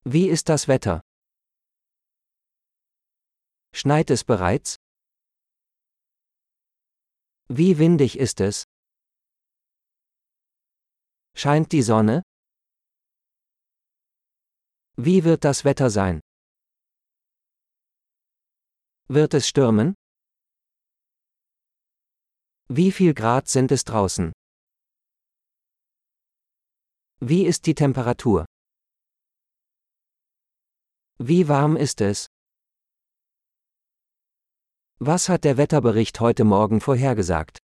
Wie ist das Wetter? Schneit es bereits? Wie windig ist es? Scheint die Sonne? Wie wird das Wetter sein? Wird es stürmen? Wie viel Grad sind es draußen? Wie ist die Temperatur? Wie warm ist es? Was hat der Wetterbericht heute Morgen vorhergesagt?